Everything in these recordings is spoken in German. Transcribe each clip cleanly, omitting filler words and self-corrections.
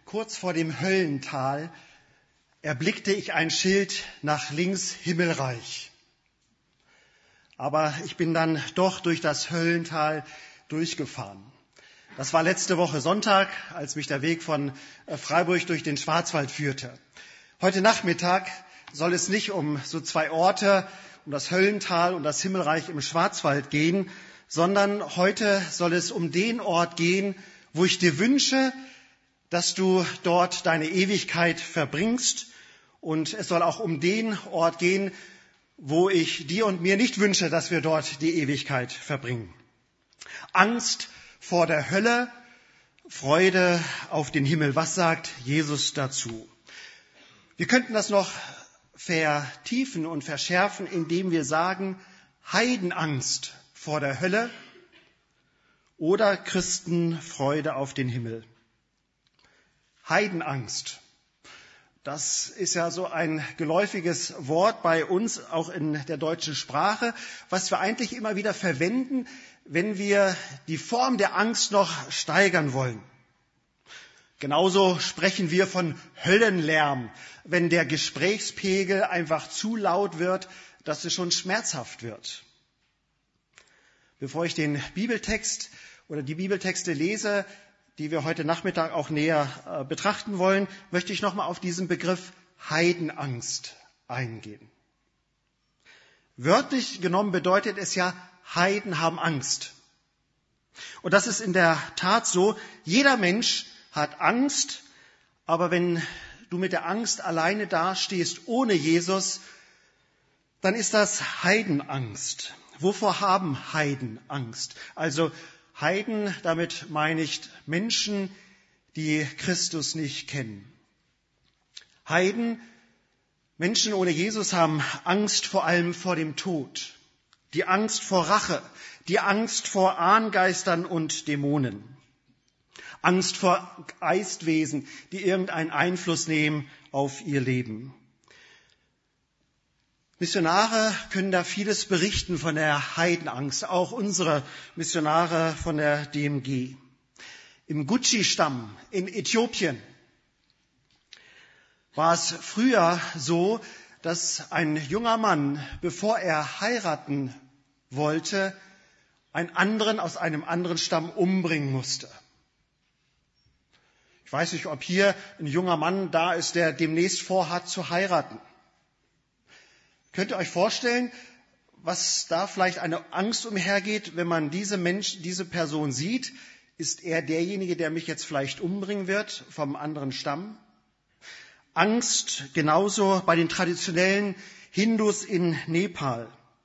Kurz vor dem Höllental erblickte ich ein Schild nach links Himmelreich. Aber ich bin dann doch durch das Höllental durchgefahren. Das war letzte Woche Sonntag, als mich der Weg von Freiburg durch den Schwarzwald führte. Heute Nachmittag soll es nicht um so zwei Orte, um das Höllental und das Himmelreich im Schwarzwald gehen, sondern heute soll es um den Ort gehen, wo ich dir wünsche, dass du dort deine Ewigkeit verbringst. Und es soll auch um den Ort gehen, wo ich dir und mir nicht wünsche, dass wir dort die Ewigkeit verbringen. Angst vor der Hölle, Freude auf den Himmel. Was sagt Jesus dazu? Wir könnten das noch vertiefen und verschärfen, indem wir sagen, Heidenangst vor der Hölle oder Christenfreude auf den Himmel. Heidenangst. Das ist ja so ein geläufiges Wort bei uns, auch in der deutschen Sprache, was wir eigentlich immer wieder verwenden, wenn wir die Form der Angst noch steigern wollen. Genauso sprechen wir von Höllenlärm, wenn der Gesprächspegel einfach zu laut wird, dass es schon schmerzhaft wird. Bevor ich den Bibeltext oder die Bibeltexte lese, die wir heute Nachmittag auch näher betrachten wollen, möchte ich nochmal auf diesen Begriff Heidenangst eingehen. Wörtlich genommen bedeutet es ja, Heiden haben Angst. Und das ist in der Tat so, jeder Mensch hat Angst, aber wenn du mit der Angst alleine dastehst, ohne Jesus, dann ist das Heidenangst. Wovor haben Heiden Angst? Also Heiden, damit meine ich Menschen, die Christus nicht kennen. Heiden, Menschen ohne Jesus haben Angst vor allem vor dem Tod, die Angst vor Rache, die Angst vor Ahngeistern und Dämonen, Angst vor Geistwesen, die irgendeinen Einfluss nehmen auf ihr Leben. Missionare können da vieles berichten von der Heidenangst, auch unsere Missionare von der DMG. Im Gucci-Stamm in Äthiopien war es früher so, dass ein junger Mann, bevor er heiraten wollte, einen anderen aus einem anderen Stamm umbringen musste. Ich weiß nicht, ob hier ein junger Mann da ist, der demnächst vorhat zu heiraten. Könnt ihr euch vorstellen, was da vielleicht eine Angst umhergeht, wenn man diese Person sieht? Ist er derjenige, der mich jetzt vielleicht umbringen wird vom anderen Stamm? Angst genauso bei den traditionellen Hindus in Nepal.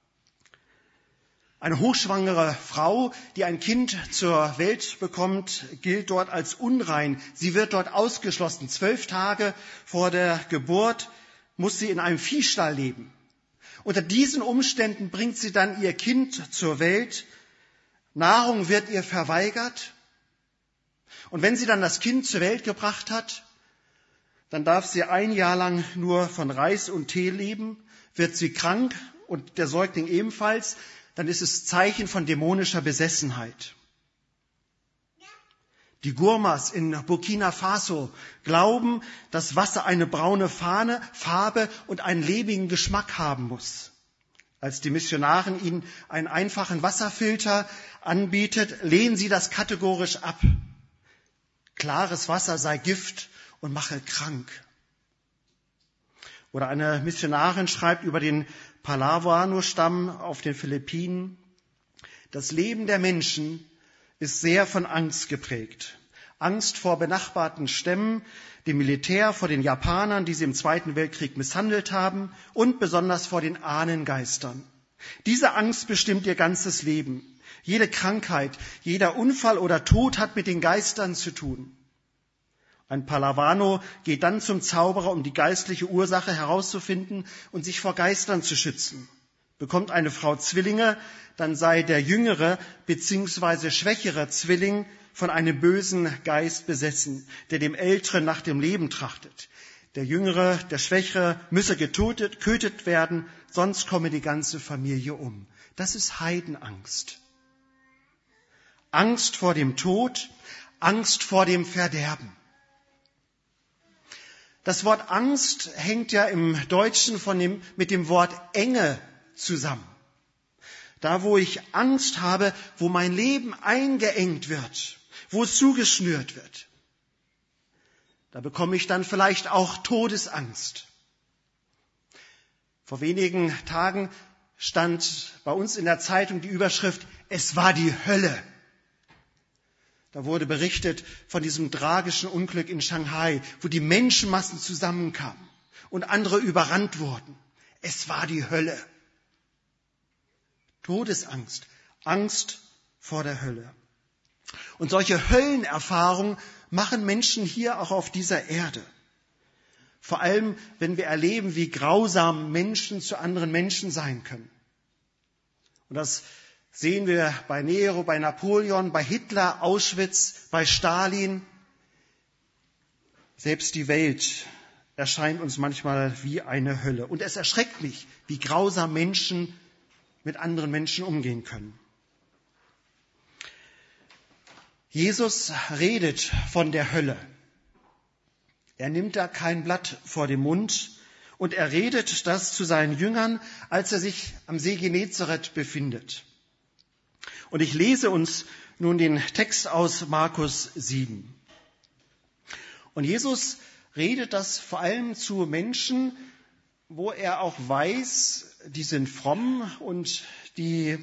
Eine hochschwangere Frau, die ein Kind zur Welt bekommt, gilt dort als unrein. Sie wird dort ausgeschlossen. 12 Tage vor der Geburt muss sie in einem Viehstall leben. Unter diesen Umständen bringt sie dann ihr Kind zur Welt. Nahrung wird ihr verweigert. Und wenn sie dann das Kind zur Welt gebracht hat, dann darf sie 1 Jahr lang nur von Reis und Tee leben. Wird sie krank und der Säugling ebenfalls, dann ist es Zeichen von dämonischer Besessenheit. Die Gurmas in Burkina Faso glauben, dass Wasser eine braune Farbe und einen lebigen Geschmack haben muss. Als die Missionaren ihnen einen einfachen Wasserfilter anbietet, lehnen sie das kategorisch ab. Klares Wasser sei Gift und mache krank. Oder eine Missionarin schreibt über den Palawano-Stamm auf den Philippinen: Das Leben der Menschen ist sehr von Angst geprägt. Angst vor benachbarten Stämmen, dem Militär, vor den Japanern, die sie im Zweiten Weltkrieg misshandelt haben, und besonders vor den Ahnengeistern. Diese Angst bestimmt ihr ganzes Leben. Jede Krankheit, jeder Unfall oder Tod hat mit den Geistern zu tun. Ein Palawano geht dann zum Zauberer, um die geistliche Ursache herauszufinden und sich vor Geistern zu schützen. Bekommt eine Frau Zwillinge, dann sei der jüngere bzw. schwächere Zwilling von einem bösen Geist besessen, der dem Älteren nach dem Leben trachtet. Der Jüngere, der Schwächere müsse getötet werden, sonst komme die ganze Familie um. Das ist Heidenangst. Angst vor dem Tod, Angst vor dem Verderben. Das Wort Angst hängt ja im Deutschen mit dem Wort Enge zusammen. Da, wo ich Angst habe, wo mein Leben eingeengt wird, wo es zugeschnürt wird, da bekomme ich dann vielleicht auch Todesangst. Vor wenigen Tagen stand bei uns in der Zeitung die Überschrift, es war die Hölle. Da wurde berichtet von diesem tragischen Unglück in Shanghai, wo die Menschenmassen zusammenkamen und andere überrannt wurden. Es war die Hölle. Todesangst, Angst vor der Hölle. Und solche Höllenerfahrungen machen Menschen hier auch auf dieser Erde. Vor allem, wenn wir erleben, wie grausam Menschen zu anderen Menschen sein können. Und das sehen wir bei Nero, bei Napoleon, bei Hitler, Auschwitz, bei Stalin. Selbst die Welt erscheint uns manchmal wie eine Hölle. Und es erschreckt mich, wie grausam Menschen mit anderen Menschen umgehen können. Jesus redet von der Hölle. Er nimmt da kein Blatt vor den Mund und er redet das zu seinen Jüngern, als er sich am See Genezareth befindet. Und ich lese uns nun den Text aus Markus 7. Und Jesus redet das vor allem zu Menschen, wo er auch weiß, die sind fromm und die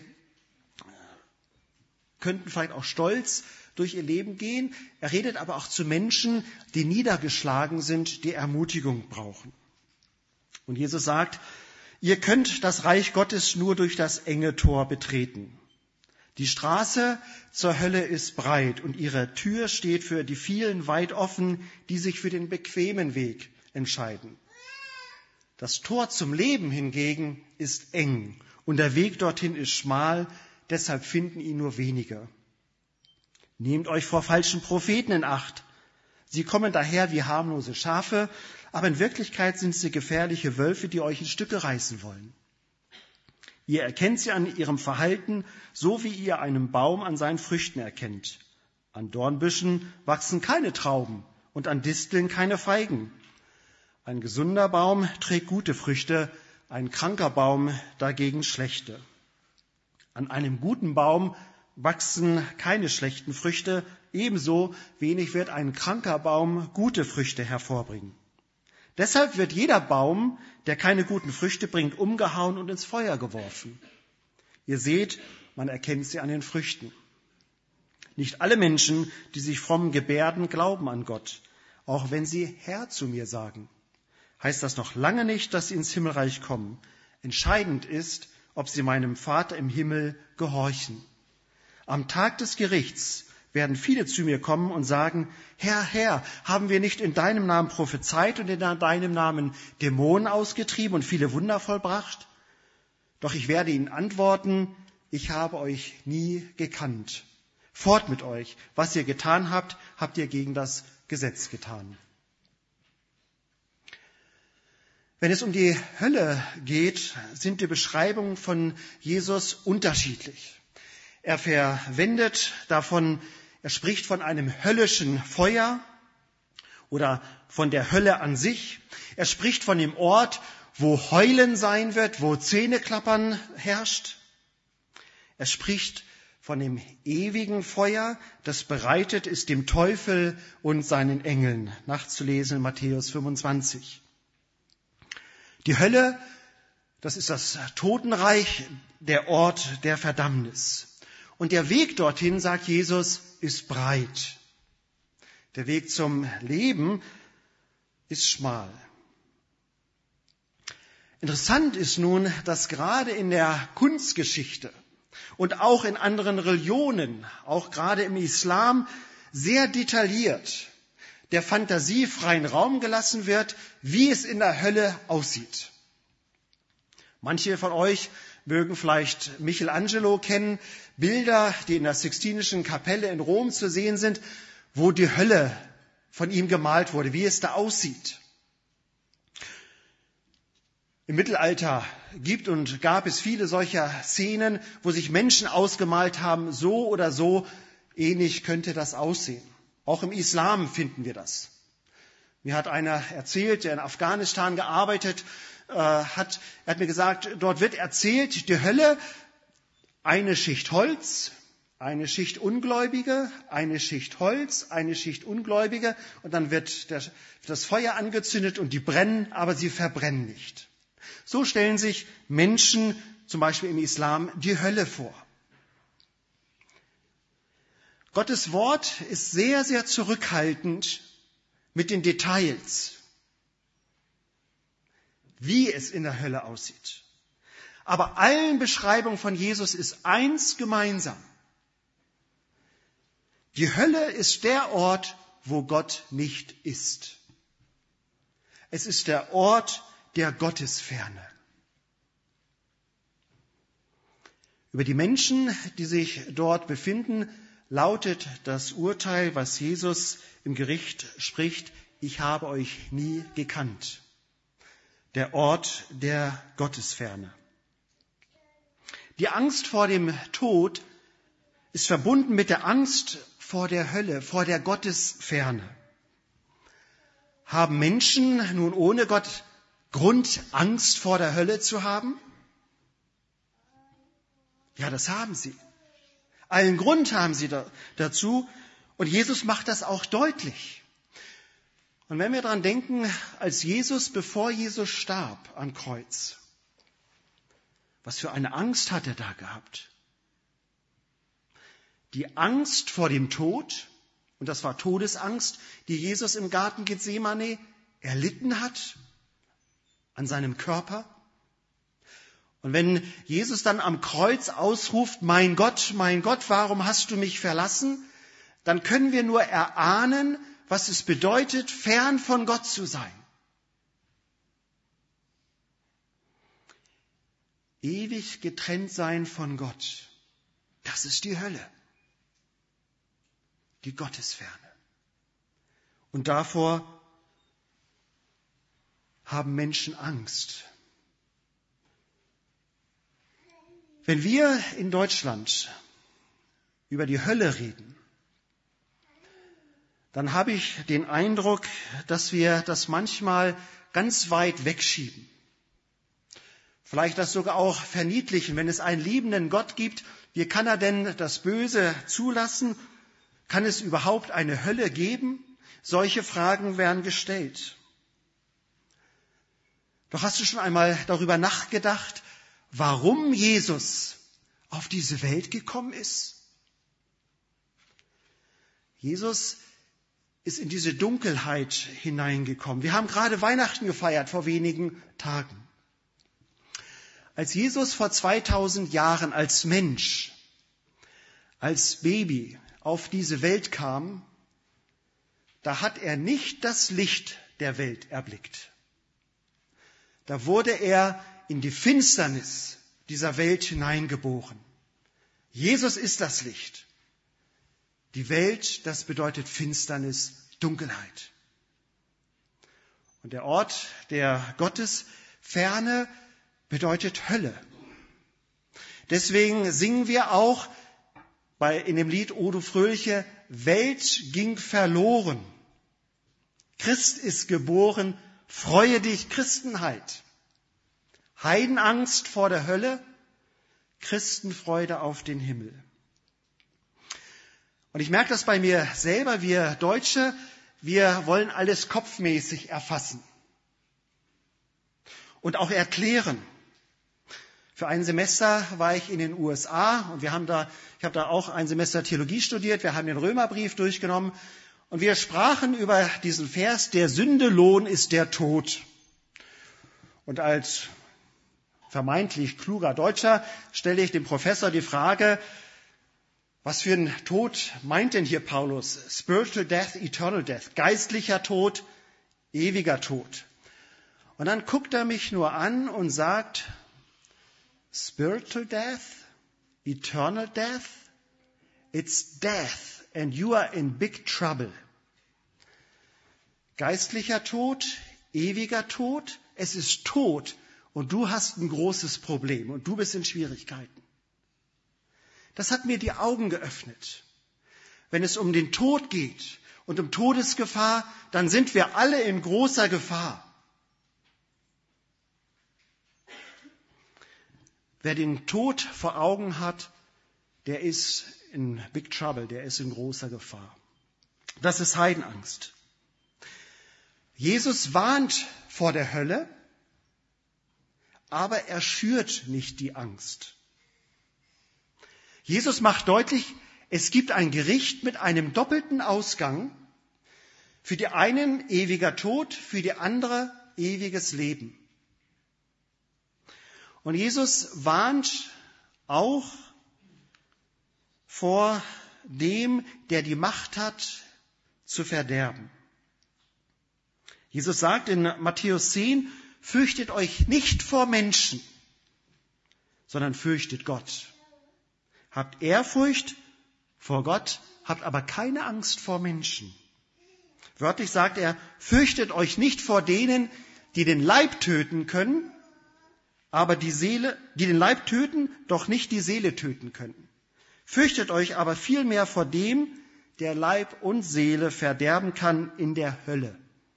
könnten vielleicht auch stolz durch ihr Leben gehen. Er redet aber auch zu Menschen, die niedergeschlagen sind, die Ermutigung brauchen. Und Jesus sagt, ihr könnt das Reich Gottes nur durch das enge Tor betreten. Die Straße zur Hölle ist breit und ihre Tür steht für die vielen weit offen, die sich für den bequemen Weg entscheiden. Das Tor zum Leben hingegen ist eng und der Weg dorthin ist schmal, deshalb finden ihn nur wenige. Nehmt euch vor falschen Propheten in Acht. Sie kommen daher wie harmlose Schafe, aber in Wirklichkeit sind sie gefährliche Wölfe, die euch in Stücke reißen wollen. Ihr erkennt sie an ihrem Verhalten, so wie ihr einen Baum an seinen Früchten erkennt. An Dornbüschen wachsen keine Trauben und an Disteln keine Feigen. Ein gesunder Baum trägt gute Früchte, ein kranker Baum dagegen schlechte. An einem guten Baum wachsen keine schlechten Früchte, ebenso wenig wird ein kranker Baum gute Früchte hervorbringen. Deshalb wird jeder Baum, der keine guten Früchte bringt, umgehauen und ins Feuer geworfen. Ihr seht, man erkennt sie an den Früchten. Nicht alle Menschen, die sich fromm gebärden, glauben an Gott, auch wenn sie Herr zu mir sagen. Heißt das noch lange nicht, dass sie ins Himmelreich kommen. Entscheidend ist, ob sie meinem Vater im Himmel gehorchen. Am Tag des Gerichts werden viele zu mir kommen und sagen, Herr, Herr, haben wir nicht in deinem Namen prophezeit und in deinem Namen Dämonen ausgetrieben und viele Wunder vollbracht? Doch ich werde ihnen antworten, ich habe euch nie gekannt. Fort mit euch, was ihr getan habt, habt ihr gegen das Gesetz getan. Wenn es um die Hölle geht, sind die Beschreibungen von Jesus unterschiedlich. Er spricht von einem höllischen Feuer oder von der Hölle an sich. Er spricht von dem Ort, wo Heulen sein wird, wo Zähneklappern herrscht. Er spricht von dem ewigen Feuer, das bereitet ist dem Teufel und seinen Engeln, nachzulesen in Matthäus 25. Die Hölle, das ist das Totenreich, der Ort der Verdammnis. Und der Weg dorthin, sagt Jesus, ist breit. Der Weg zum Leben ist schmal. Interessant ist nun, dass gerade in der Kunstgeschichte und auch in anderen Religionen, auch gerade im Islam, sehr detailliert der Fantasie freien Raum gelassen wird, wie es in der Hölle aussieht. Manche von euch mögen vielleicht Michelangelo kennen, Bilder, die in der Sixtinischen Kapelle in Rom zu sehen sind, wo die Hölle von ihm gemalt wurde, wie es da aussieht. Im Mittelalter gab es viele solcher Szenen, wo sich Menschen ausgemalt haben, so oder so ähnlich könnte das aussehen. Auch im Islam finden wir das. Mir hat einer erzählt, der in Afghanistan gearbeitet hat, er hat mir gesagt, dort wird erzählt, die Hölle, eine Schicht Holz, eine Schicht Ungläubige, eine Schicht Holz, eine Schicht Ungläubige und dann wird das Feuer angezündet und die brennen, aber sie verbrennen nicht. So stellen sich Menschen, zum Beispiel im Islam, die Hölle vor. Gottes Wort ist sehr, sehr zurückhaltend mit den Details, wie es in der Hölle aussieht. Aber allen Beschreibungen von Jesus ist eins gemeinsam. Die Hölle ist der Ort, wo Gott nicht ist. Es ist der Ort der Gottesferne. Über die Menschen, die sich dort befinden, lautet das Urteil, was Jesus im Gericht spricht: Ich habe euch nie gekannt. Der Ort der Gottesferne. Die Angst vor dem Tod ist verbunden mit der Angst vor der Hölle, vor der Gottesferne. Haben Menschen nun ohne Gott Grund, Angst vor der Hölle zu haben? Ja, das haben sie. Allen Grund haben sie dazu. Und Jesus macht das auch deutlich. Und wenn wir daran denken, bevor Jesus starb am Kreuz, was für eine Angst hat er da gehabt? Die Angst vor dem Tod, und das war Todesangst, die Jesus im Garten Gethsemane erlitten hat an seinem Körper. Und wenn Jesus dann am Kreuz ausruft, mein Gott, warum hast du mich verlassen? Dann können wir nur erahnen, was es bedeutet, fern von Gott zu sein. Ewig getrennt sein von Gott, das ist die Hölle, die Gottesferne. Und davor haben Menschen Angst. Wenn wir in Deutschland über die Hölle reden, dann habe ich den Eindruck, dass wir das manchmal ganz weit wegschieben. Vielleicht das sogar auch verniedlichen. Wenn es einen liebenden Gott gibt, wie kann er denn das Böse zulassen? Kann es überhaupt eine Hölle geben? Solche Fragen werden gestellt. Doch hast du schon einmal darüber nachgedacht, warum Jesus auf diese Welt gekommen ist? Jesus ist in diese Dunkelheit hineingekommen. Wir haben gerade Weihnachten gefeiert vor wenigen Tagen. Als Jesus vor 2000 Jahren als Mensch, als Baby auf diese Welt kam, da hat er nicht das Licht der Welt erblickt. Da wurde er in die Finsternis dieser Welt hineingeboren. Jesus ist das Licht. Die Welt, das bedeutet Finsternis, Dunkelheit. Und der Ort der Gottesferne bedeutet Hölle. Deswegen singen wir auch in dem Lied O du fröhliche, Welt ging verloren. Christ ist geboren, freue dich Christenheit. Heidenangst vor der Hölle, Christenfreude auf den Himmel. Und ich merke das bei mir selber, wir Deutsche, wir wollen alles kopfmäßig erfassen und auch erklären. Für ein Semester war ich in den USA und ich habe da auch ein Semester Theologie studiert, wir haben den Römerbrief durchgenommen und wir sprachen über diesen Vers, der Sünde Lohn ist der Tod. Und als vermeintlich kluger Deutscher stelle ich dem Professor die Frage, was für ein Tod meint denn hier Paulus? Spiritual death, eternal death. Geistlicher Tod, ewiger Tod. Und dann guckt er mich nur an und sagt, spiritual death, eternal death, it's death and you are in big trouble. Geistlicher Tod, ewiger Tod, es ist Tod und du hast ein großes Problem und du bist in Schwierigkeiten. Das hat mir die Augen geöffnet. Wenn es um den Tod geht und um Todesgefahr, dann sind wir alle in großer Gefahr. Wer den Tod vor Augen hat, der ist in Big Trouble, der ist in großer Gefahr. Das ist Heidenangst. Jesus warnt vor der Hölle, aber er schürt nicht die Angst. Jesus macht deutlich, es gibt ein Gericht mit einem doppelten Ausgang. Für die einen ewiger Tod, für die andere ewiges Leben. Und Jesus warnt auch vor dem, der die Macht hat, zu verderben. Jesus sagt in Matthäus 10, fürchtet euch nicht vor Menschen, sondern fürchtet Gott. Habt Ehrfurcht vor Gott, habt aber keine Angst vor Menschen. Wörtlich sagt er, fürchtet euch nicht vor denen, die den Leib töten können, aber die den Leib töten, doch nicht die Seele töten können. Fürchtet euch aber vielmehr vor dem, der Leib und Seele verderben kann in der Hölle.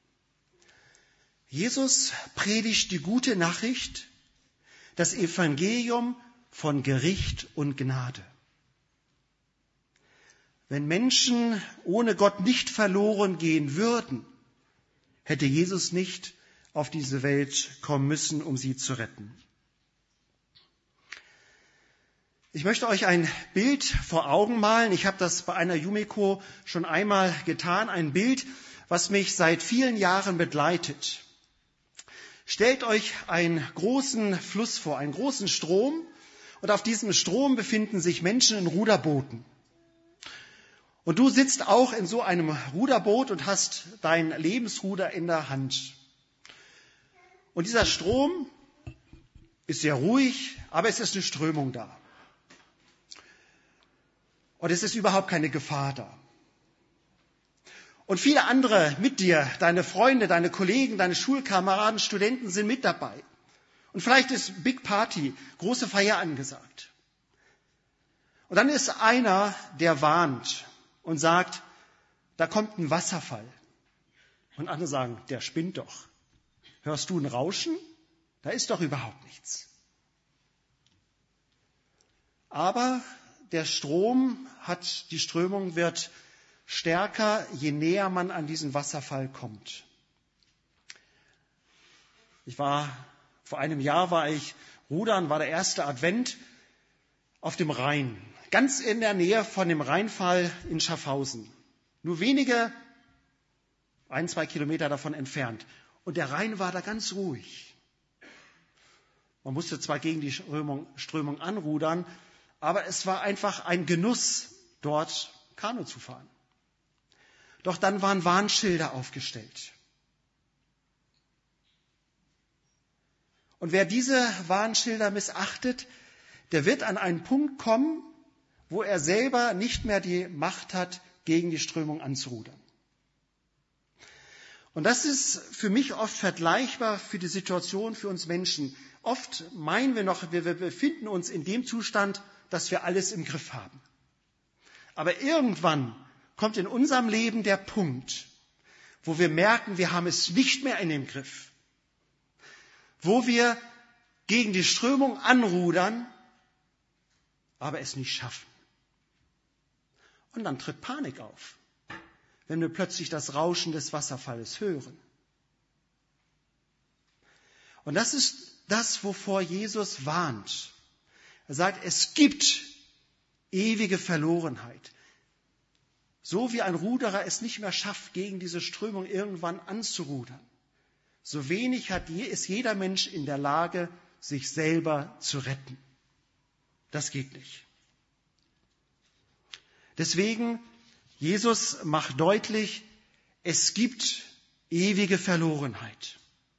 Jesus predigt die gute Nachricht, das Evangelium von Gericht und Gnade. Wenn Menschen ohne Gott nicht verloren gehen würden, hätte Jesus nicht auf diese Welt kommen müssen, um sie zu retten. Ich möchte euch ein Bild vor Augen malen. Ich habe das bei einer Jumeko schon einmal getan. Ein Bild, was mich seit vielen Jahren begleitet. Stellt euch einen großen Fluss vor, einen großen Strom. Und auf diesem Strom befinden sich Menschen in Ruderbooten. Und du sitzt auch in so einem Ruderboot und hast dein Lebensruder in der Hand. Und dieser Strom ist sehr ruhig, aber es ist eine Strömung da. Und es ist überhaupt keine Gefahr da. Und viele andere mit dir, deine Freunde, deine Kollegen, deine Schulkameraden, Studenten sind mit dabei. Und vielleicht ist Big Party, große Feier angesagt. Und dann ist einer, der warnt und sagt, da kommt ein Wasserfall. Und andere sagen, der spinnt doch. Hörst du ein Rauschen? Da ist doch überhaupt nichts. Aber der die Strömung wird stärker, je näher man an diesen Wasserfall kommt. Vor einem Jahr war ich rudern, war der erste Advent auf dem Rhein. Ganz in der Nähe von dem Rheinfall in Schaffhausen. Nur wenige, 1-2 Kilometer davon entfernt. Und der Rhein war da ganz ruhig. Man musste zwar gegen die Strömung anrudern, aber es war einfach ein Genuss, dort Kanu zu fahren. Doch dann waren Warnschilder aufgestellt. Und wer diese Warnschilder missachtet, der wird an einen Punkt kommen, wo er selber nicht mehr die Macht hat, gegen die Strömung anzurudern. Und das ist für mich oft vergleichbar für die Situation für uns Menschen. Oft meinen wir noch, wir befinden uns in dem Zustand, dass wir alles im Griff haben. Aber irgendwann kommt in unserem Leben der Punkt, wo wir merken, wir haben es nicht mehr in dem Griff. Wo wir gegen die Strömung anrudern, aber es nicht schaffen. Und dann tritt Panik auf, wenn wir plötzlich das Rauschen des Wasserfalles hören. Und das ist das, wovor Jesus warnt. Er sagt, es gibt ewige Verlorenheit. So wie ein Ruderer es nicht mehr schafft, gegen diese Strömung irgendwann anzurudern, so wenig ist jeder Mensch in der Lage, sich selber zu retten. Das geht nicht. Deswegen, Jesus macht deutlich, es gibt ewige Verlorenheit.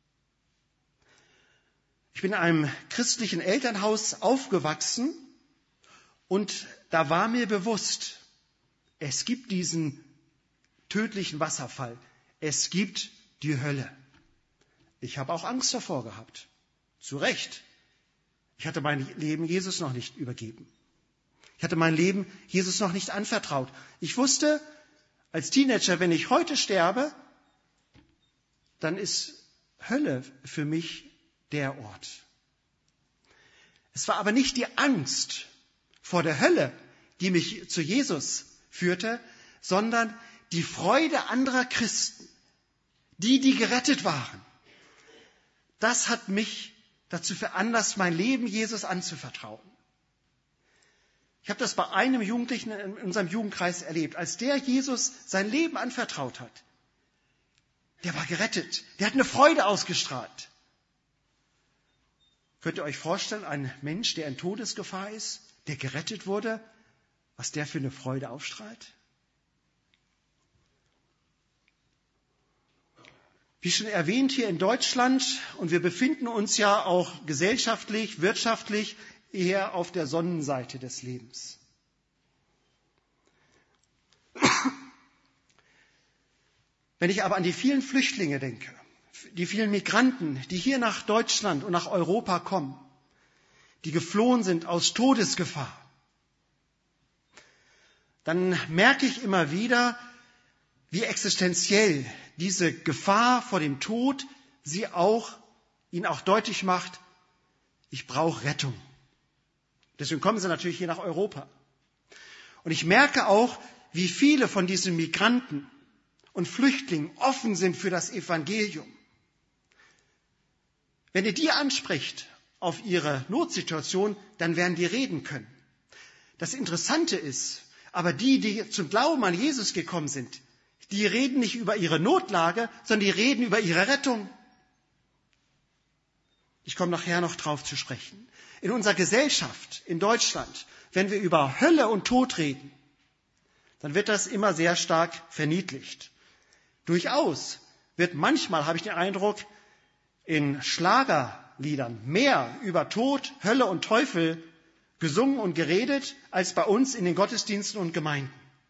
Ich bin in einem christlichen Elternhaus aufgewachsen und da war mir bewusst, es gibt diesen tödlichen Wasserfall, es gibt die Hölle. Ich habe auch Angst davor gehabt, zu Recht. Ich hatte mein Leben Jesus noch nicht übergeben. Ich hatte mein Leben Jesus noch nicht anvertraut. Ich wusste, als Teenager, wenn ich heute sterbe, dann ist Hölle für mich der Ort. Es war aber nicht die Angst vor der Hölle, die mich zu Jesus führte, sondern die Freude anderer Christen, die gerettet waren. Das hat mich dazu veranlasst, mein Leben Jesus anzuvertrauen. Ich habe das bei einem Jugendlichen in unserem Jugendkreis erlebt. Als der Jesus sein Leben anvertraut hat, der war gerettet. Der hat eine Freude ausgestrahlt. Könnt ihr euch vorstellen, ein Mensch, der in Todesgefahr ist, der gerettet wurde, was der für eine Freude ausstrahlt? Wie schon erwähnt, hier in Deutschland, und wir befinden uns ja auch gesellschaftlich, wirtschaftlich eher auf der Sonnenseite des Lebens. Wenn ich aber an die vielen Flüchtlinge denke, die vielen Migranten, die hier nach Deutschland und nach Europa kommen, die geflohen sind aus Todesgefahr, dann merke ich immer wieder, wie existenziell diese Gefahr vor dem Tod ihnen auch deutlich macht, ich brauche Rettung. Deswegen kommen sie natürlich hier nach Europa. Und ich merke auch, wie viele von diesen Migranten und Flüchtlingen offen sind für das Evangelium. Wenn ihr die anspricht auf ihre Notsituation, dann werden die reden können. Das Interessante ist, aber die zum Glauben an Jesus gekommen sind, die reden nicht über ihre Notlage, sondern die reden über ihre Rettung. Ich komme nachher noch drauf zu sprechen. In unserer Gesellschaft, in Deutschland, wenn wir über Hölle und Tod reden, dann wird das immer sehr stark verniedlicht. Durchaus wird manchmal, habe ich den Eindruck, in Schlagerliedern mehr über Tod, Hölle und Teufel gesungen und geredet, als bei uns in den Gottesdiensten und Gemeinden.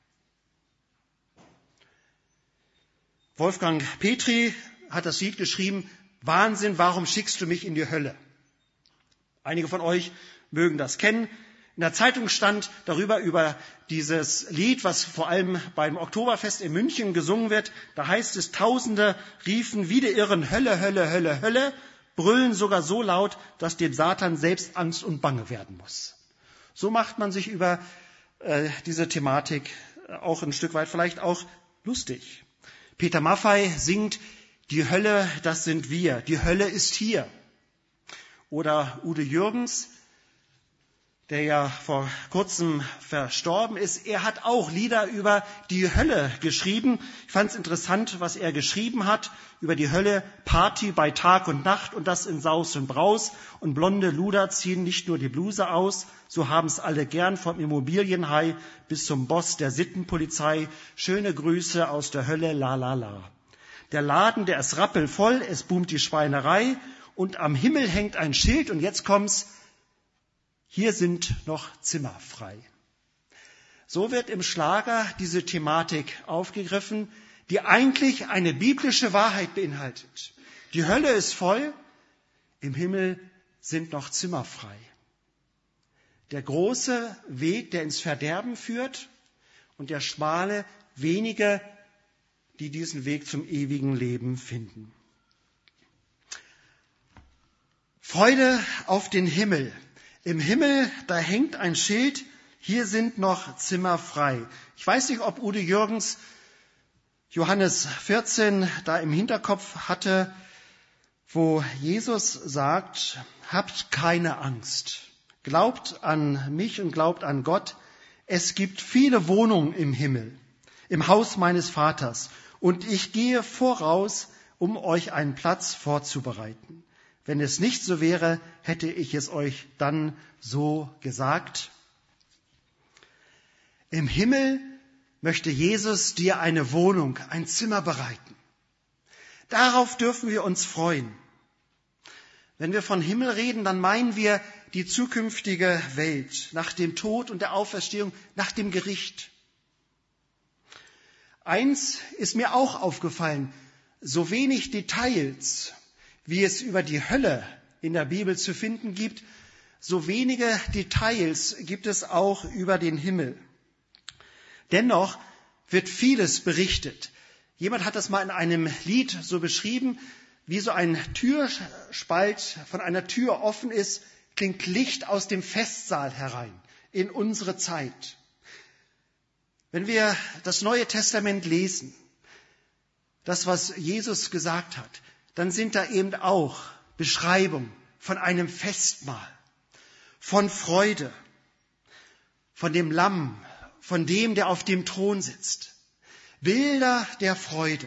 Wolfgang Petri hat das Lied geschrieben, Wahnsinn, warum schickst du mich in die Hölle? Einige von euch mögen das kennen. In der Zeitung stand darüber über dieses Lied, was vor allem beim Oktoberfest in München gesungen wird. Da heißt es, Tausende riefen wie die Irren Hölle, Hölle, Hölle, Hölle, brüllen sogar so laut, dass dem Satan selbst Angst und Bange werden muss. So macht man sich über diese Thematik auch ein Stück weit vielleicht auch lustig. Peter Maffay singt, die Hölle, das sind wir, die Hölle ist hier. Oder Udo Jürgens, der ja vor kurzem verstorben ist, er hat auch Lieder über die Hölle geschrieben. Ich fand es interessant, was er geschrieben hat über die Hölle. Party bei Tag und Nacht und das in Saus und Braus. Und blonde Luder ziehen nicht nur die Bluse aus, so haben's alle gern, vom Immobilienhai bis zum Boss der Sittenpolizei. Schöne Grüße aus der Hölle, la la la. Der Laden, der ist rappelvoll, es boomt die Schweinerei und am Himmel hängt ein Schild und jetzt kommt's, hier sind noch Zimmer frei. So wird im Schlager diese Thematik aufgegriffen, die eigentlich eine biblische Wahrheit beinhaltet. Die Hölle ist voll, im Himmel sind noch Zimmer frei. Der große Weg, der ins Verderben führt, und der schmale, wenige, die diesen Weg zum ewigen Leben finden. Freude auf den Himmel. Im Himmel, da hängt ein Schild, hier sind noch Zimmer frei. Ich weiß nicht, ob Udo Jürgens Johannes 14 da im Hinterkopf hatte, wo Jesus sagt, habt keine Angst, glaubt an mich und glaubt an Gott. Es gibt viele Wohnungen im Himmel, im Haus meines Vaters, und ich gehe voraus, um euch einen Platz vorzubereiten. Wenn es nicht so wäre, hätte ich es euch dann so gesagt. Im Himmel möchte Jesus dir eine Wohnung, ein Zimmer bereiten. Darauf dürfen wir uns freuen. Wenn wir von Himmel reden, dann meinen wir die zukünftige Welt, nach dem Tod und der Auferstehung, nach dem Gericht. Eins ist mir auch aufgefallen, so wenig Details, wie es über die Hölle in der Bibel zu finden gibt, so wenige Details gibt es auch über den Himmel. Dennoch wird vieles berichtet. Jemand hat das mal in einem Lied so beschrieben, wie so ein Türspalt von einer Tür offen ist, klingt Licht aus dem Festsaal herein in unsere Zeit. Wenn wir das Neue Testament lesen, das, was Jesus gesagt hat, dann sind da eben auch Beschreibungen von einem Festmahl, von Freude, von dem Lamm, von dem, der auf dem Thron sitzt. Bilder der Freude.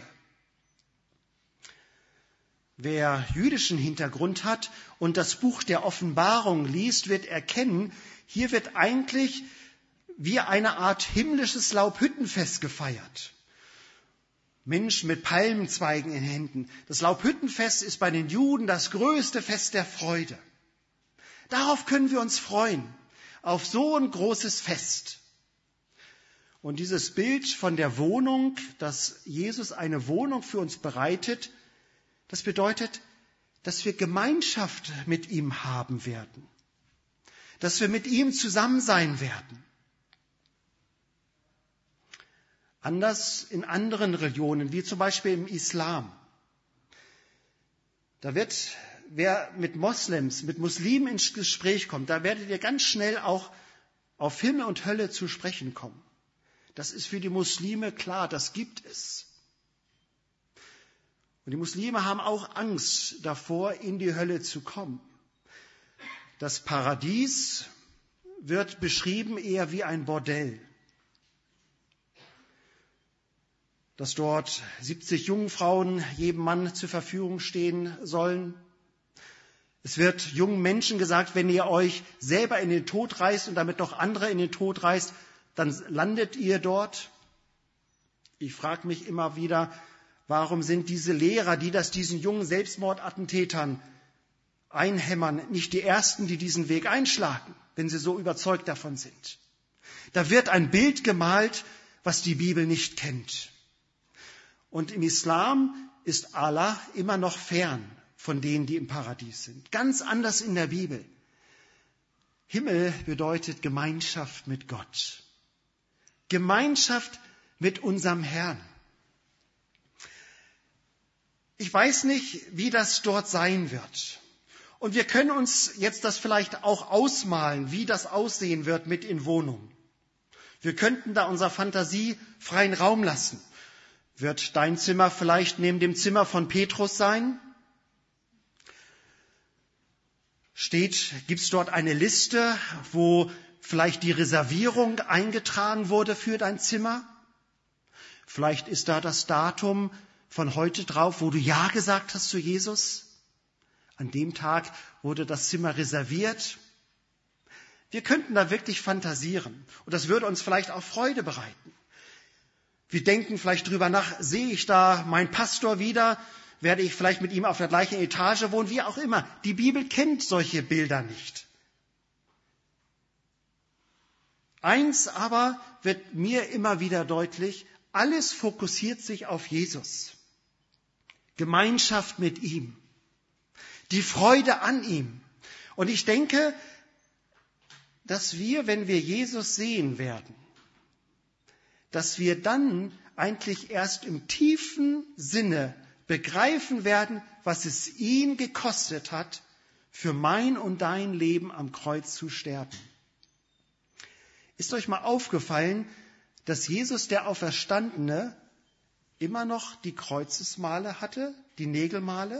Wer jüdischen Hintergrund hat und das Buch der Offenbarung liest, wird erkennen, hier wird eigentlich wie eine Art himmlisches Laubhüttenfest gefeiert. Menschen mit Palmenzweigen in Händen. Das Laubhüttenfest ist bei den Juden das größte Fest der Freude. Darauf können wir uns freuen, auf so ein großes Fest. Und dieses Bild von der Wohnung, dass Jesus eine Wohnung für uns bereitet, das bedeutet, dass wir Gemeinschaft mit ihm haben werden, dass wir mit ihm zusammen sein werden. Anders in anderen Religionen, wie zum Beispiel im Islam. Da wird, wer mit Moslems, mit Muslimen ins Gespräch kommt, da werdet ihr ganz schnell auch auf Himmel und Hölle zu sprechen kommen. Das ist für die Muslime klar, das gibt es. Und die Muslime haben auch Angst davor, in die Hölle zu kommen. Das Paradies wird beschrieben eher wie ein Bordell. Dass dort 70 Jungfrauen jedem Mann zur Verfügung stehen sollen. Es wird jungen Menschen gesagt, wenn ihr euch selber in den Tod reißt und damit noch andere in den Tod reißt, dann landet ihr dort. Ich frage mich immer wieder, warum sind diese Lehrer, die das diesen jungen Selbstmordattentätern einhämmern, nicht die Ersten, die diesen Weg einschlagen, wenn sie so überzeugt davon sind? Da wird ein Bild gemalt, was die Bibel nicht kennt. Und im Islam ist Allah immer noch fern von denen, die im Paradies sind. Ganz anders in der Bibel. Himmel bedeutet Gemeinschaft mit Gott. Gemeinschaft mit unserem Herrn. Ich weiß nicht, wie das dort sein wird. Und wir können uns jetzt das vielleicht auch ausmalen, wie das aussehen wird mit in Wohnungen. Wir könnten da unserer Fantasie freien Raum lassen. Wird dein Zimmer vielleicht neben dem Zimmer von Petrus sein? Gibt es dort eine Liste, wo vielleicht die Reservierung eingetragen wurde für dein Zimmer? Vielleicht ist da das Datum von heute drauf, wo du Ja gesagt hast zu Jesus. An dem Tag wurde das Zimmer reserviert. Wir könnten da wirklich fantasieren und das würde uns vielleicht auch Freude bereiten. Wir denken vielleicht drüber nach, sehe ich da meinen Pastor wieder? Werde ich vielleicht mit ihm auf der gleichen Etage wohnen? Wie auch immer. Die Bibel kennt solche Bilder nicht. Eins aber wird mir immer wieder deutlich, alles fokussiert sich auf Jesus. Gemeinschaft mit ihm. Die Freude an ihm. Und ich denke, dass wir, wenn wir Jesus sehen werden, dass wir dann eigentlich erst im tiefen Sinne begreifen werden, was es ihn gekostet hat, für mein und dein Leben am Kreuz zu sterben. Ist euch mal aufgefallen, dass Jesus, der Auferstandene, immer noch die Kreuzesmale hatte, die Nägelmale?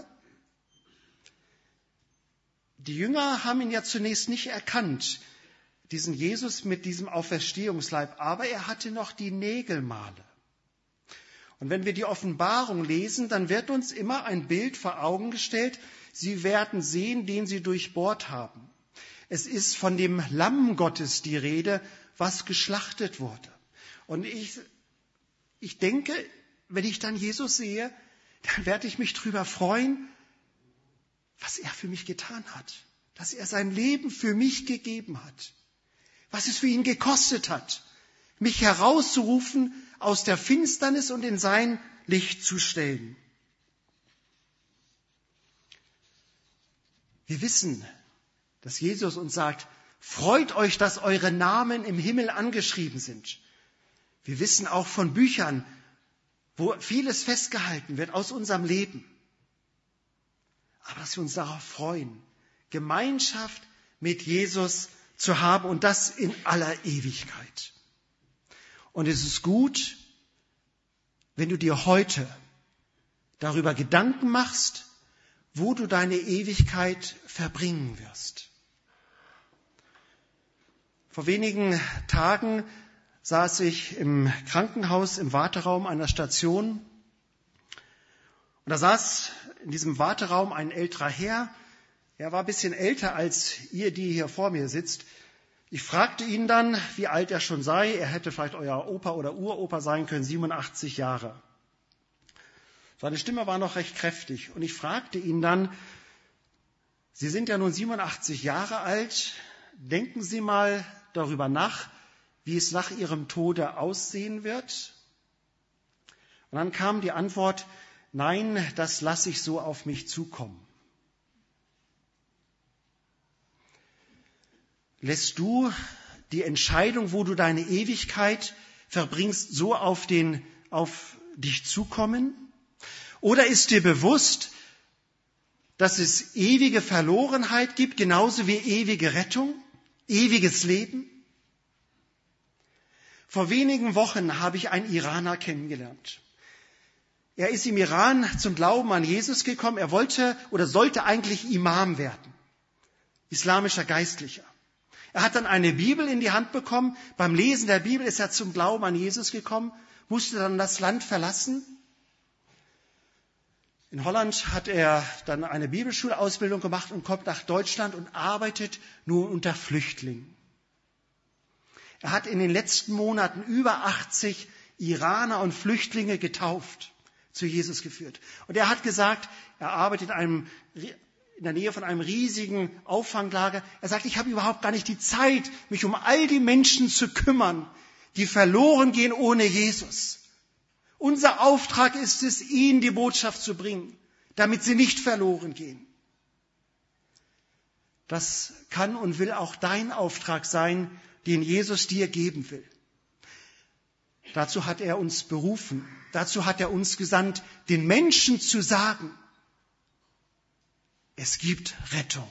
Die Jünger haben ihn ja zunächst nicht erkannt, diesen Jesus mit diesem Auferstehungsleib, aber er hatte noch die Nägelmale. Und wenn wir die Offenbarung lesen, dann wird uns immer ein Bild vor Augen gestellt, sie werden sehen, den sie durchbohrt haben. Es ist von dem Lamm Gottes die Rede, was geschlachtet wurde. Und ich denke, wenn ich dann Jesus sehe, dann werde ich mich darüber freuen, was er für mich getan hat, dass er sein Leben für mich gegeben hat. Was es für ihn gekostet hat, mich herauszurufen aus der Finsternis und in sein Licht zu stellen. Wir wissen, dass Jesus uns sagt, freut euch, dass eure Namen im Himmel angeschrieben sind. Wir wissen auch von Büchern, wo vieles festgehalten wird aus unserem Leben. Aber dass wir uns darauf freuen, Gemeinschaft mit Jesus zu haben und das in aller Ewigkeit. Und es ist gut, wenn du dir heute darüber Gedanken machst, wo du deine Ewigkeit verbringen wirst. Vor wenigen Tagen saß ich im Krankenhaus im Warteraum einer Station. Und da saß in diesem Warteraum ein älterer Herr. Er war ein bisschen älter als ihr, die hier vor mir sitzt. Ich fragte ihn dann, wie alt er schon sei. Er hätte vielleicht euer Opa oder Uropa sein können, 87 Jahre. Seine Stimme war noch recht kräftig. Und ich fragte ihn dann, Sie sind ja nun 87 Jahre alt. Denken Sie mal darüber nach, wie es nach Ihrem Tode aussehen wird? Und dann kam die Antwort, nein, das lasse ich so auf mich zukommen. Lässt du die Entscheidung, wo du deine Ewigkeit verbringst, so auf dich zukommen? Oder ist dir bewusst, dass es ewige Verlorenheit gibt, genauso wie ewige Rettung, ewiges Leben? Vor wenigen Wochen habe ich einen Iraner kennengelernt. Er ist im Iran zum Glauben an Jesus gekommen. Er wollte oder sollte eigentlich Imam werden, islamischer Geistlicher. Er hat dann eine Bibel in die Hand bekommen. Beim Lesen der Bibel ist er zum Glauben an Jesus gekommen, musste dann das Land verlassen. In Holland hat er dann eine Bibelschulausbildung gemacht und kommt nach Deutschland und arbeitet nun unter Flüchtlingen. Er hat in den letzten Monaten über 80 Iraner und Flüchtlinge getauft, zu Jesus geführt. Und er hat gesagt, er arbeitet in der Nähe von einem riesigen Auffanglager. Er sagt, ich habe überhaupt gar nicht die Zeit, mich um all die Menschen zu kümmern, die verloren gehen ohne Jesus. Unser Auftrag ist es, ihnen die Botschaft zu bringen, damit sie nicht verloren gehen. Das kann und will auch dein Auftrag sein, den Jesus dir geben will. Dazu hat er uns berufen, dazu hat er uns gesandt, den Menschen zu sagen, es gibt Rettung.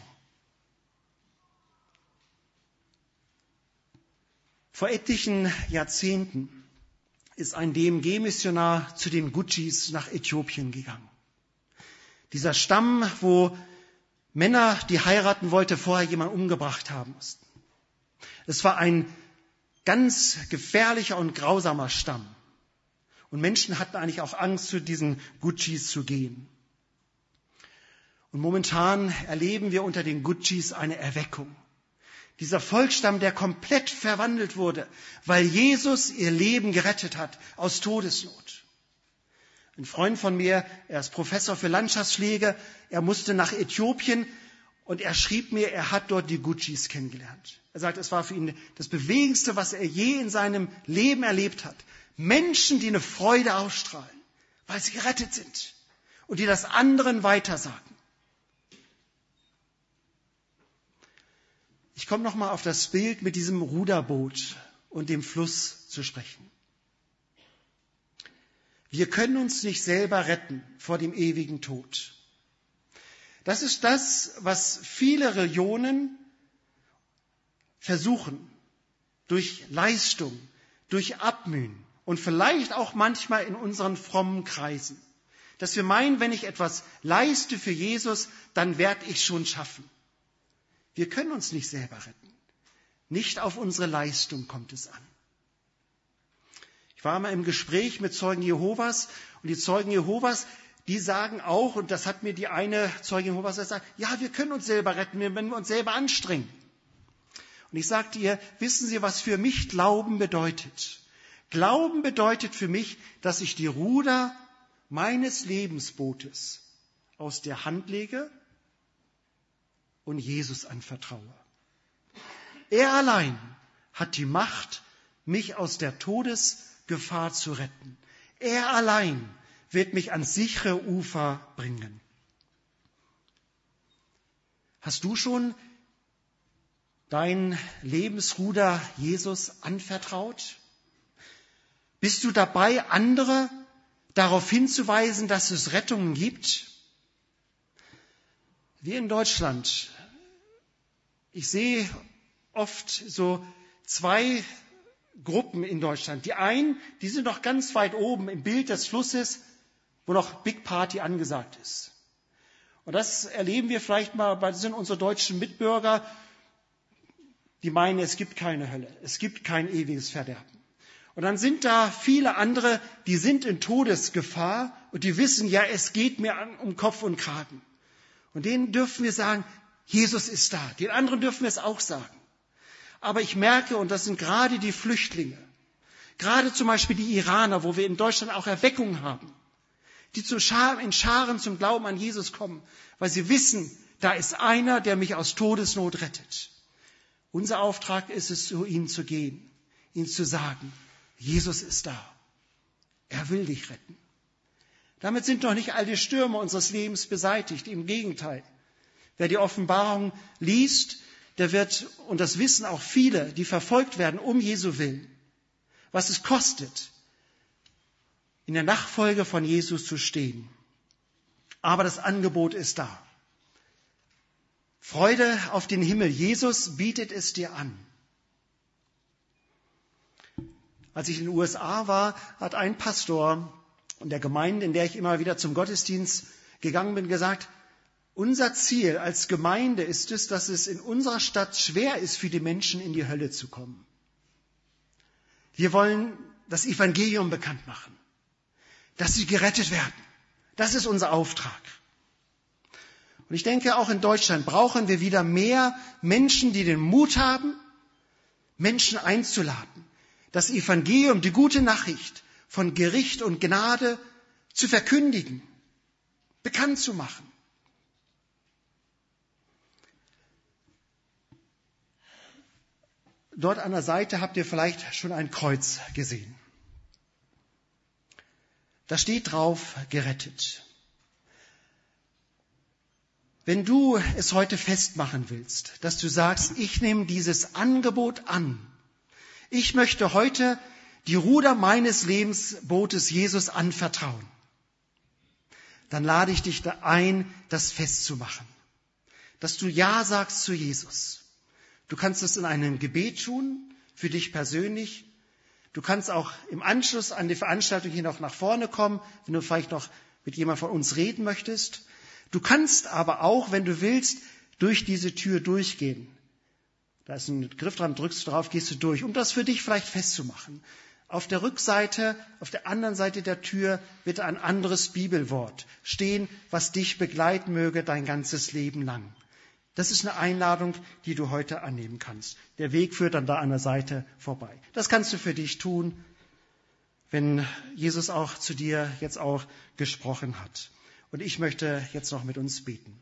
Vor etlichen Jahrzehnten ist ein DMG-Missionar zu den Gutschis nach Äthiopien gegangen. Dieser Stamm, wo Männer, die heiraten wollten, vorher jemanden umgebracht haben mussten. Es war ein ganz gefährlicher und grausamer Stamm. Und Menschen hatten eigentlich auch Angst, zu diesen Gutschis zu gehen. Und momentan erleben wir unter den Gutschis eine Erweckung. Dieser Volksstamm, der komplett verwandelt wurde, weil Jesus ihr Leben gerettet hat aus Todesnot. Ein Freund von mir, er ist Professor für Landschaftspflege, er musste nach Äthiopien und er schrieb mir, er hat dort die Gutschis kennengelernt. Er sagt, es war für ihn das Bewegendste, was er je in seinem Leben erlebt hat. Menschen, die eine Freude ausstrahlen, weil sie gerettet sind und die das anderen weitersagen. Ich komme nochmal auf das Bild mit diesem Ruderboot und dem Fluss zu sprechen. Wir können uns nicht selber retten vor dem ewigen Tod. Das ist das, was viele Religionen versuchen, durch Leistung, durch Abmühen und vielleicht auch manchmal in unseren frommen Kreisen, dass wir meinen, wenn ich etwas leiste für Jesus, dann werde ich schon schaffen. Wir können uns nicht selber retten. Nicht auf unsere Leistung kommt es an. Ich war mal im Gespräch mit Zeugen Jehovas und die Zeugen Jehovas, die sagen auch, und das hat mir die eine Zeugin Jehovas gesagt, ja, wir können uns selber retten, wenn wir uns selber anstrengen. Und ich sagte ihr, wissen Sie, was für mich Glauben bedeutet? Glauben bedeutet für mich, dass ich die Ruder meines Lebensbootes aus der Hand lege und Jesus anvertraue. Er allein hat die Macht, mich aus der Todesgefahr zu retten. Er allein wird mich ans sichere Ufer bringen. Hast du schon dein Lebensruder Jesus anvertraut? Bist du dabei, andere darauf hinzuweisen, dass es Rettungen gibt? Wir in Deutschland, ich sehe oft so zwei Gruppen in Deutschland. Die einen, die sind noch ganz weit oben im Bild des Flusses, wo noch Big Party angesagt ist. Und das erleben wir vielleicht mal, das sind unsere deutschen Mitbürger, die meinen, es gibt keine Hölle, es gibt kein ewiges Verderben. Und dann sind da viele andere, die sind in Todesgefahr und die wissen, ja, es geht mir um Kopf und Kragen. Und denen dürfen wir sagen, Jesus ist da. Den anderen dürfen wir es auch sagen. Aber ich merke, und das sind gerade die Flüchtlinge, gerade zum Beispiel die Iraner, wo wir in Deutschland auch Erweckung haben, die in Scharen zum Glauben an Jesus kommen, weil sie wissen, da ist einer, der mich aus Todesnot rettet. Unser Auftrag ist es, zu ihnen zu gehen, ihnen zu sagen, Jesus ist da. Er will dich retten. Damit sind noch nicht all die Stürme unseres Lebens beseitigt. Im Gegenteil. Wer die Offenbarung liest, der wird, und das wissen auch viele, die verfolgt werden, um Jesu willen, was es kostet, in der Nachfolge von Jesus zu stehen. Aber das Angebot ist da. Freude auf den Himmel. Jesus bietet es dir an. Als ich in den USA war, hat ein Pastor in der Gemeinde, in der ich immer wieder zum Gottesdienst gegangen bin, gesagt, unser Ziel als Gemeinde ist es, dass es in unserer Stadt schwer ist, für die Menschen in die Hölle zu kommen. Wir wollen das Evangelium bekannt machen, dass sie gerettet werden. Das ist unser Auftrag. Und ich denke, auch in Deutschland brauchen wir wieder mehr Menschen, die den Mut haben, Menschen einzuladen, das Evangelium, die gute Nachricht von Gericht und Gnade zu verkündigen, bekannt zu machen. Dort an der Seite habt ihr vielleicht schon ein Kreuz gesehen. Da steht drauf, gerettet. Wenn du es heute festmachen willst, dass du sagst, ich nehme dieses Angebot an, ich möchte heute die Ruder meines Lebensbootes Jesus anvertrauen, dann lade ich dich da ein, das festzumachen, dass du Ja sagst zu Jesus. Du kannst es in einem Gebet tun, für dich persönlich. Du kannst auch im Anschluss an die Veranstaltung hier noch nach vorne kommen, wenn du vielleicht noch mit jemand von uns reden möchtest. Du kannst aber auch, wenn du willst, durch diese Tür durchgehen. Da ist ein Griff dran, drückst du drauf, gehst du durch, um das für dich vielleicht festzumachen. Auf der Rückseite, auf der anderen Seite der Tür wird ein anderes Bibelwort stehen, was dich begleiten möge dein ganzes Leben lang. Das ist eine Einladung, die du heute annehmen kannst. Der Weg führt dann da an der Seite vorbei. Das kannst du für dich tun, wenn Jesus auch zu dir jetzt auch gesprochen hat. Und ich möchte jetzt noch mit uns beten.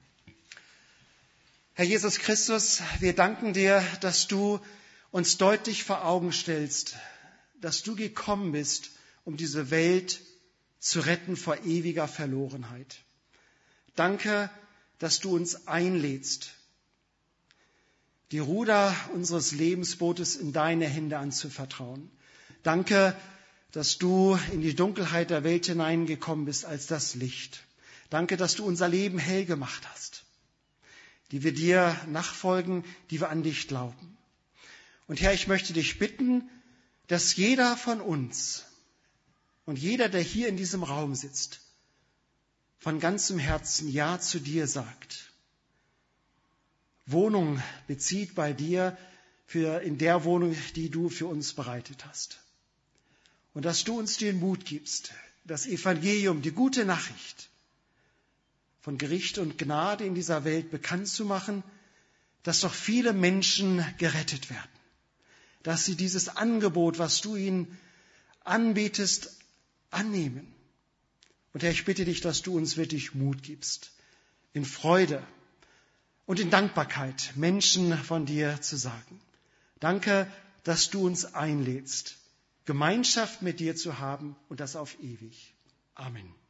Herr Jesus Christus, wir danken dir, dass du uns deutlich vor Augen stellst, dass du gekommen bist, um diese Welt zu retten vor ewiger Verlorenheit. Danke, dass du uns einlädst, die Ruder unseres Lebensbootes in deine Hände anzuvertrauen. Danke, dass du in die Dunkelheit der Welt hineingekommen bist als das Licht. Danke, dass du unser Leben hell gemacht hast, die wir dir nachfolgen, die wir an dich glauben. Und Herr, ich möchte dich bitten, dass jeder von uns und jeder, der hier in diesem Raum sitzt, von ganzem Herzen Ja zu dir sagt. Wohnung bezieht bei dir in der Wohnung, die du für uns bereitet hast. Und dass du uns den Mut gibst, das Evangelium, die gute Nachricht von Gericht und Gnade in dieser Welt bekannt zu machen, dass doch viele Menschen gerettet werden. Dass sie dieses Angebot, was du ihnen anbietest, annehmen. Und Herr, ich bitte dich, dass du uns wirklich Mut gibst, in Freude und in Dankbarkeit Menschen von dir zu sagen. Danke, dass du uns einlädst, Gemeinschaft mit dir zu haben und das auf ewig. Amen.